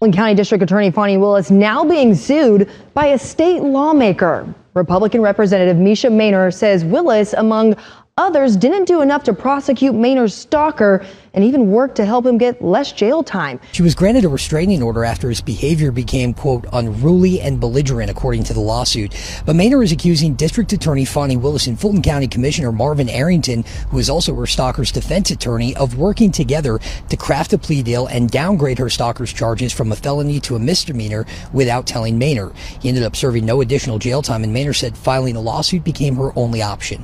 Fulton County District Attorney Fani Willis now being sued by a state lawmaker. Republican Representative Misha Maynor says Willis, among others, didn't do enough to prosecute Maynor's stalker and even work to help him get less jail time. She was granted a restraining order after his behavior became, quote, unruly and belligerent, according to the lawsuit. But Maynor is accusing District Attorney Fani Willis and Fulton County Commissioner Marvin Arrington, who is also her stalker's defense attorney, of working together to craft a plea deal and downgrade her stalker's charges from a felony to a misdemeanor without telling Maynor. He ended up serving no additional jail time, and Maynor said filing a lawsuit became her only option.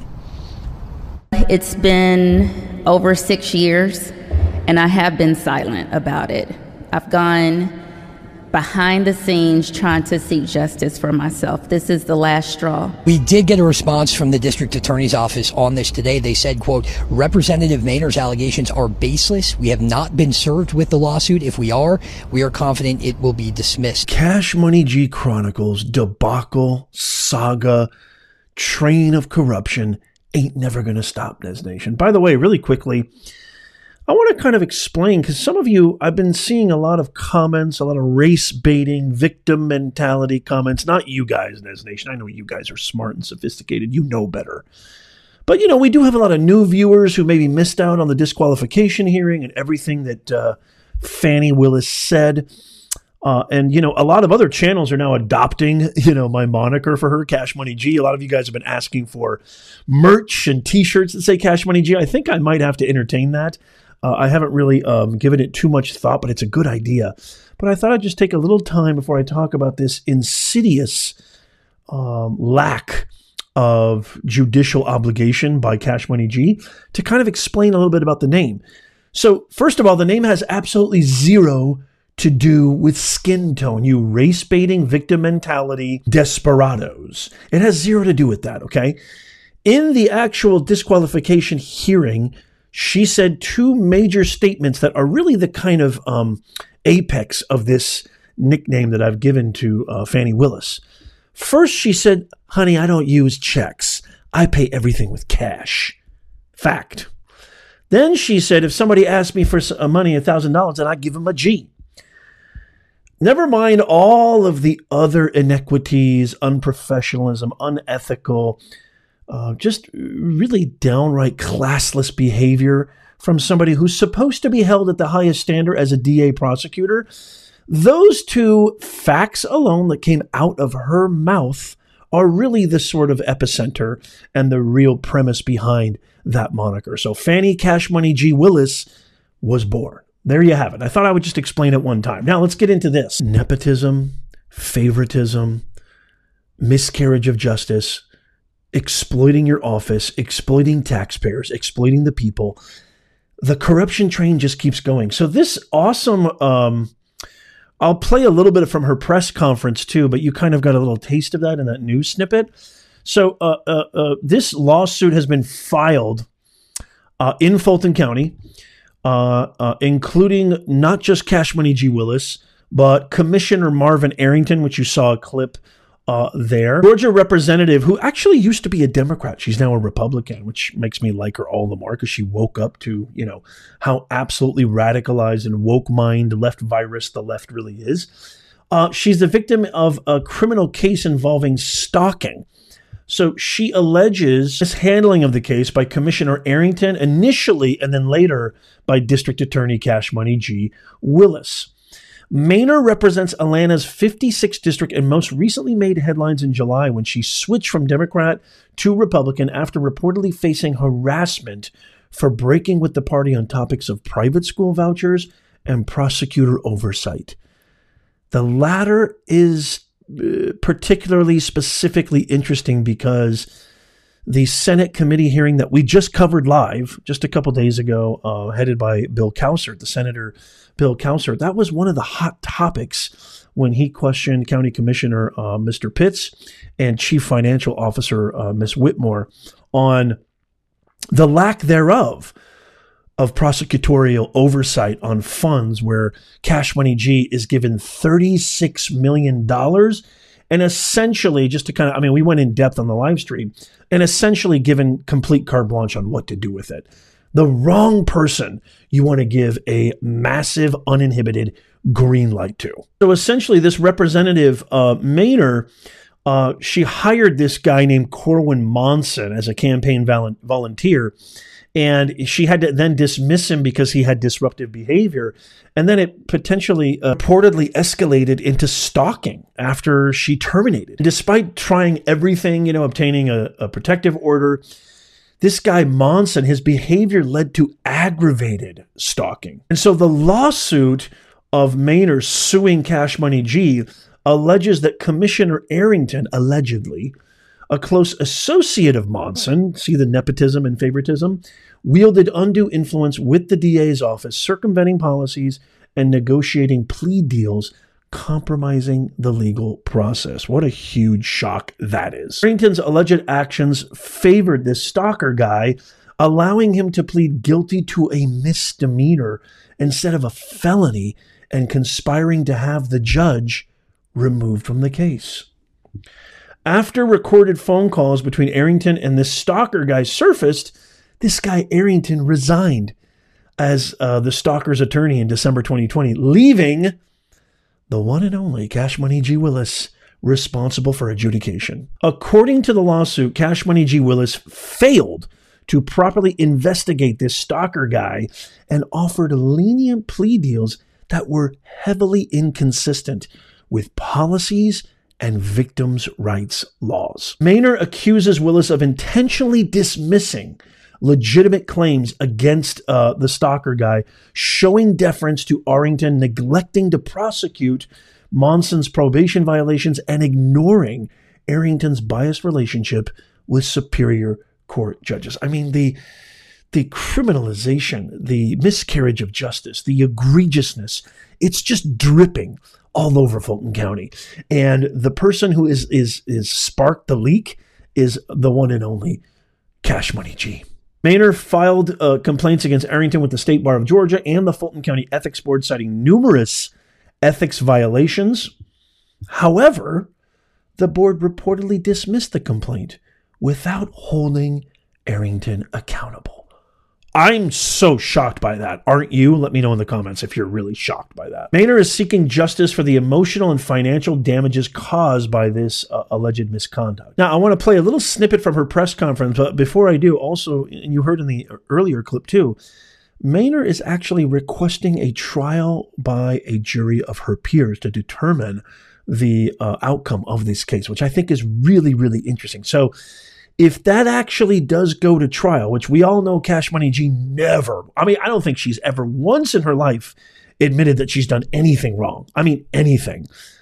It's been over 6 years, and I have been silent about it. I've gone behind the scenes trying to seek justice for myself. This is the last straw. We did get a response from the district attorney's office on this today. They said, quote, Representative Maynor's allegations are baseless. We have not been served with the lawsuit. If we are confident it will be dismissed. Cash Money G Chronicles debacle, saga, train of corruption ain't never going to stop, Nez Nation. By the way, really quickly, I want to kind of explain, because some of you, I've been seeing a lot of comments, a lot of race baiting, victim mentality comments. Not you guys, Nez Nation. I know you guys are smart and sophisticated. You know better. But, you know, we do have a lot of new viewers who maybe missed out on the disqualification hearing and everything that Fani Willis said. And, you know, a lot of other channels are now adopting, you know, my moniker for her, Cash Money G. A lot of you guys have been asking for merch and T-shirts that say Cash Money G. I think I might have to entertain that. I haven't really given it too much thought, but it's a good idea. But I thought I'd just take a little time before I talk about this insidious lack of judicial obligation by Cash Money G to kind of explain a little bit about the name. So, first of all, the name has absolutely zero to do with skin tone, you race baiting, victim mentality, desperados. It has zero to do with that, okay? In the actual disqualification hearing, she said two major statements that are really the kind of apex of this nickname that I've given to Fani Willis. First, she said, honey, I don't use checks. I pay everything with cash. Fact. Then she said, if somebody asked me for money, $1,000, then I give them a G. Never mind all of the other inequities, unprofessionalism, unethical, just really downright classless behavior from somebody who's supposed to be held at the highest standard as a DA prosecutor. Those two facts alone that came out of her mouth are really the sort of epicenter and the real premise behind that moniker. So Fani Cash Money G Willis was born. There you have it. I thought I would just explain it one time. Now let's get into this. Nepotism, favoritism, miscarriage of justice, exploiting your office, exploiting taxpayers, exploiting the people. The corruption train just keeps going. So this awesome, I'll play a little bit from her press conference too, but you kind of got a little taste of that in that news snippet. So this lawsuit has been filed in Fulton County, including not just Cash Money G Willis, but Commissioner Marvin Arrington, which you saw a clip there. Georgia representative who actually used to be a Democrat. She's now a Republican, which makes me like her all the more because she woke up to, you know, how absolutely radicalized and woke mind, left virus the left really is. She's the victim of a criminal case involving stalking. So she alleges mishandling of the case by Commissioner Arrington initially, and then later by District Attorney Cash Money G Willis. Maynor represents Atlanta's 56th district and most recently made headlines in July when she switched from Democrat to Republican after reportedly facing harassment for breaking with the party on topics of private school vouchers and prosecutor oversight. The latter is particularly specifically interesting because the Senate committee hearing that we just covered live just a couple days ago, headed by Bill Cowsert, the Senator Bill Cowsert, that was one of the hot topics when he questioned County Commissioner Mr. Pitts and Chief Financial Officer Ms. Whitmore on the lack thereof of prosecutorial oversight on funds where Cash Money G is given $36 million and essentially, just to kind of, I mean, we went in depth on the live stream, and essentially given complete carte blanche on what to do with it. the wrong person you want to give a massive, uninhibited green light to. So essentially, this representative, Maynor, she hired this guy named Corwin Monson as a campaign volunteer, and she had to then dismiss him because he had disruptive behavior. And then it potentially reportedly escalated into stalking after she terminated. Despite trying everything, obtaining a protective order, this guy Monson, his behavior led to aggravated stalking. And so the lawsuit of Maynor suing Cash Money G alleges that Commissioner Arrington, allegedly, a close associate of Monson, see the nepotism and favoritism, wielded undue influence with the DA's office, circumventing policies and negotiating plea deals, compromising the legal process. What a huge shock that is. Arrington's alleged actions favored this stalker guy, allowing him to plead guilty to a misdemeanor instead of a felony and conspiring to have the judge removed from the case. After recorded phone calls between Arrington and this stalker guy surfaced, this guy Arrington resigned as the stalker's attorney in December 2020, leaving the one and only Cash Money G. Willis responsible for adjudication. According to the lawsuit, Cash Money G. Willis failed to properly investigate this stalker guy and offered lenient plea deals that were heavily inconsistent with policies and victims' rights laws. Maynor accuses Willis of intentionally dismissing legitimate claims against the stalker guy, showing deference to Arrington, neglecting to prosecute Monson's probation violations, and ignoring Arrington's biased relationship with superior court judges. I mean, the criminalization, the miscarriage of justice, the egregiousness, it's just dripping all over Fulton County. And the person who is sparked the leak is the one and only Cash Money G. Maynor filed complaints against Arrington with the State Bar of Georgia and the Fulton County Ethics Board, citing numerous ethics violations. However, the board reportedly dismissed the complaint without holding Arrington accountable. I'm so shocked by that. Aren't you? Let me know in the comments if you're really shocked by that. Maynor is seeking justice for the emotional and financial damages caused by this alleged misconduct. Now, I want to play a little snippet from her press conference, but before I do, also, and you heard in the earlier clip too, Maynor is actually requesting a trial by a jury of her peers to determine the outcome of this case, which I think is really, really interesting. So if that actually does go to trial, which we all know Cash Money G never, I don't think she's ever once in her life admitted that she's done anything wrong. I mean, anything.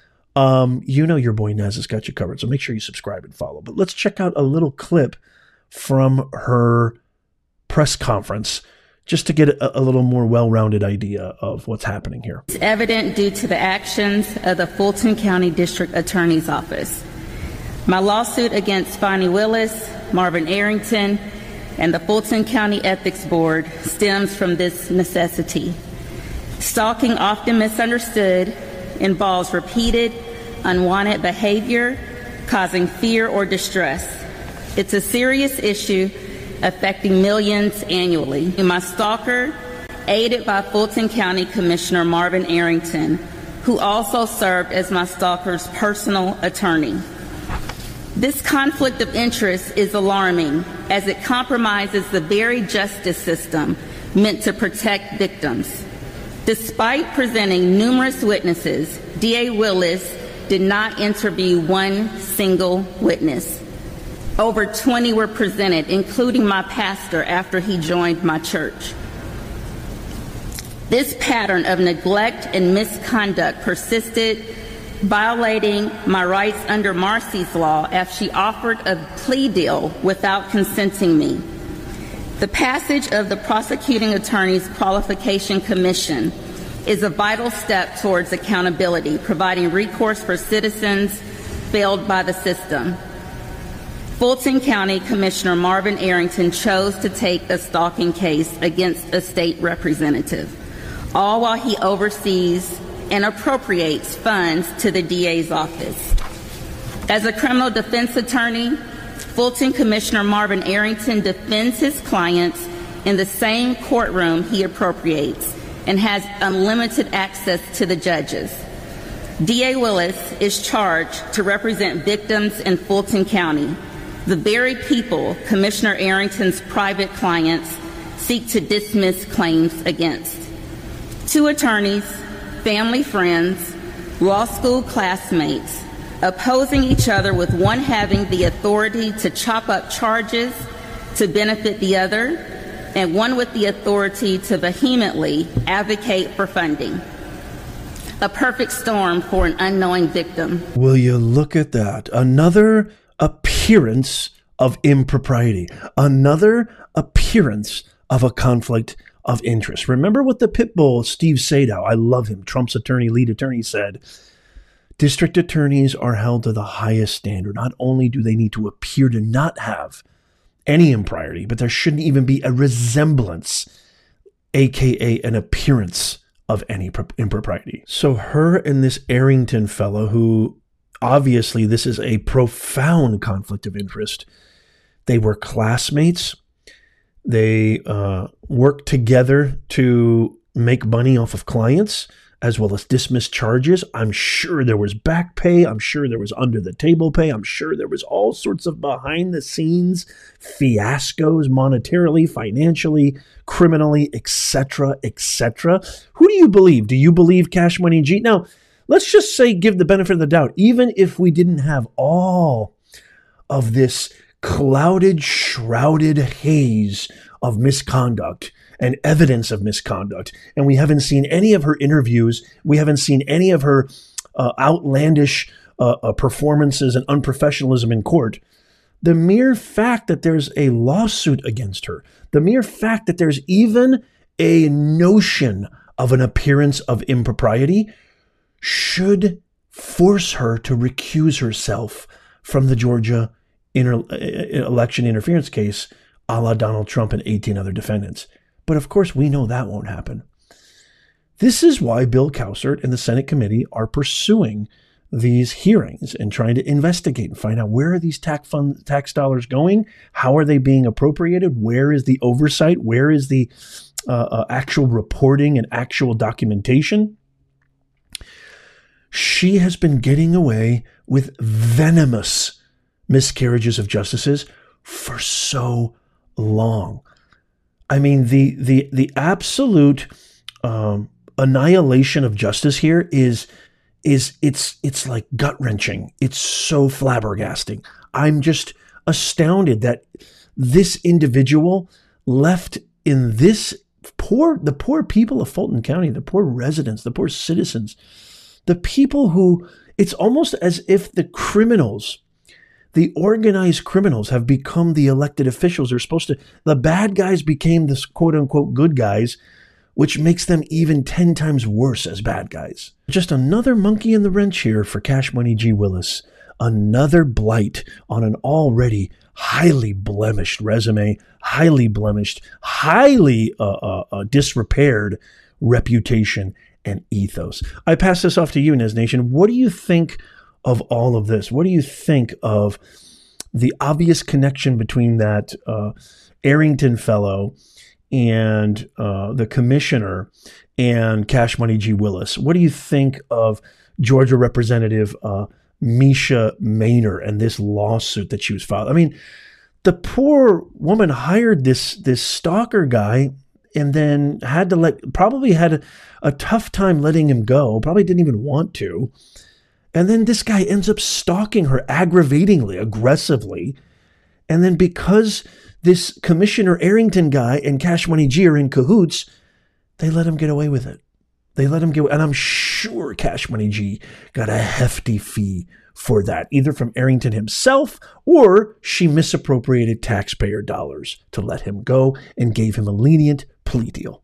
Your boy Naz has got you covered, so make sure you subscribe and follow. But let's check out a little clip from her press conference just to get a little more well-rounded idea of what's happening here. It's evident due to the actions of the Fulton County District Attorney's Office. My lawsuit against Fani Willis, Marvin Arrington, and the Fulton County Ethics Board stems from this necessity. Stalking, often misunderstood, involves repeated, unwanted behavior, causing fear or distress. It's a serious issue affecting millions annually. My stalker, aided by Fulton County Commissioner Marvin Arrington, who also served as my stalker's personal attorney. This conflict of interest is alarming as it compromises the very justice system meant to protect victims. Despite presenting numerous witnesses, DA Willis did not interview one single witness. Over 20 were presented, including my pastor after he joined my church. This pattern of neglect and misconduct persisted, violating my rights under Marcy's Law as she offered a plea deal without consenting me. The passage of the Prosecuting Attorney's Qualification Commission is a vital step towards accountability, providing recourse for citizens failed by the system. Fulton County Commissioner Marvin Arrington chose to take a stalking case against a state representative, all while he oversees and appropriates funds to the DA's office. As a criminal defense attorney, Fulton Commissioner Marvin Arrington defends his clients in the same courtroom he appropriates and has unlimited access to the judges. D.A. Willis is charged to represent victims in Fulton County, the very people Commissioner Arrington's private clients seek to dismiss claims against. Two attorneys, family friends, law school classmates, opposing each other with one having the authority to chop up charges to benefit the other, and one with the authority to vehemently advocate for funding. A perfect storm for an unknowing victim. Will you look at that? Another appearance of impropriety. Another appearance of a conflict of interest. Remember what the pit bull, Steve Sadow, I love him, Trump's lead attorney, said. District attorneys are held to the highest standard. Not only do they need to appear to not have any impropriety, but there shouldn't even be a resemblance, aka an appearance of any impropriety. So her and this Arrington fellow, who obviously this is a profound conflict of interest, they were classmates. They worked together to make money off of clients, as well as dismiss charges. I'm sure there was back pay. I'm sure there was under the table pay. I'm sure there was all sorts of behind the scenes fiascos, monetarily, financially, criminally, etc., etc. Who do you believe? Do you believe Cash Money G? Now, let's just say, give the benefit of the doubt, even if we didn't have all of this clouded, shrouded haze of misconduct and evidence of misconduct, and we haven't seen any of her interviews, we haven't seen any of her outlandish performances and unprofessionalism in court, the mere fact that there's a lawsuit against her, the mere fact that there's even a notion of an appearance of impropriety should force her to recuse herself from the Georgia election interference case a la Donald Trump and 18 other defendants. But of course, we know that won't happen. This is why Bill Cowsert and the Senate committee are pursuing these hearings and trying to investigate and find out, where are these tax dollars going? How are they being appropriated? Where is the oversight? Where is the actual reporting and actual documentation? She has been getting away with venomous miscarriages of justice for so long. I mean, the absolute annihilation of justice here is it's like gut wrenching. It's so flabbergasting. I'm just astounded that this individual left in this the poor people of Fulton County, the poor residents, the poor citizens, the people who, it's almost as if the criminals, the organized criminals, have become the elected officials. They're supposed to, the bad guys became the quote unquote good guys, which makes them even 10 times worse as bad guys. Just another monkey in the wrench here for Cash Money G. Willis. Another blight on an already highly blemished resume, highly blemished, highly disrepaired reputation and ethos. I pass this off to you, Nez Nation. What do you think of all of this? What do you think of the obvious connection between that Arrington fellow and the commissioner and Cash Money G. Willis? What do you think of Georgia Representative Misha Maynor and this lawsuit that she was filed? I mean, the poor woman hired this stalker guy and then probably had a tough time letting him go, probably didn't even want to. And then this guy ends up stalking her aggravatingly, aggressively. And then because this Commissioner Arrington guy and Cash Money G are in cahoots, they let him get away with it. They let him get, and I'm sure Cash Money G got a hefty fee for that, either from Arrington himself or she misappropriated taxpayer dollars to let him go and gave him a lenient plea deal.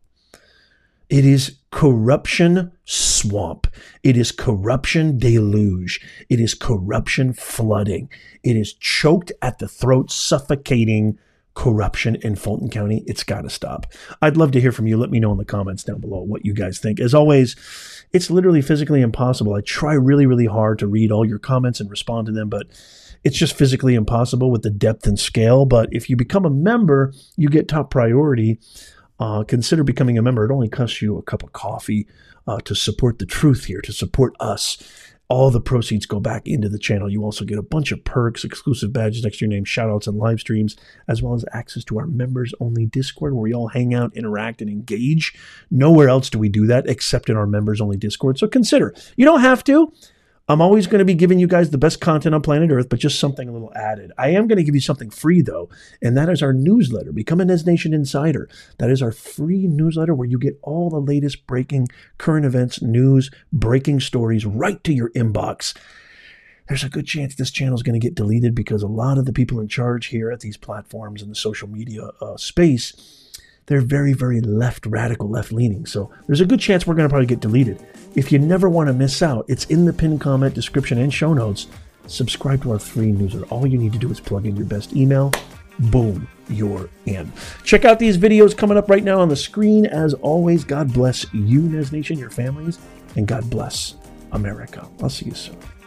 It is corruption swamp. It is corruption deluge. It is corruption flooding. It is choked at the throat, suffocating corruption in Fulton County. It's got to stop. I'd love to hear from you. Let me know in the comments down below what you guys think. As always, it's literally physically impossible. I try really, really hard to read all your comments and respond to them, but It's just physically impossible with the depth and scale. But if you become a member, you get top priority. Consider becoming a member. It only costs you a cup of coffee to support the truth here, to support us. All the proceeds go back into the channel. You also get a bunch of perks, exclusive badges next to your name, shout-outs and live streams, as well as access to our members-only Discord where we all hang out, interact, and engage. Nowhere else do we do that except in our members-only Discord. So consider. You don't have to. I'm always going to be giving you guys the best content on planet Earth, but just something a little added. I am going to give you something free, though, and that is our newsletter. Become a Nez Nation Insider. That is our free newsletter where you get all the latest breaking current events, news, breaking stories right to your inbox. There's a good chance this channel is going to get deleted because a lot of the people in charge here at these platforms in the social media space, they're very, very radical, left-leaning. So there's a good chance we're going to probably get deleted. If you never want to miss out, it's in the pinned comment, description, and show notes. Subscribe to our free newsletter. All you need to do is plug in your best email. Boom, you're in. Check out these videos coming up right now on the screen. As always, God bless you, Nez Nation, your families, and God bless America. I'll see you soon.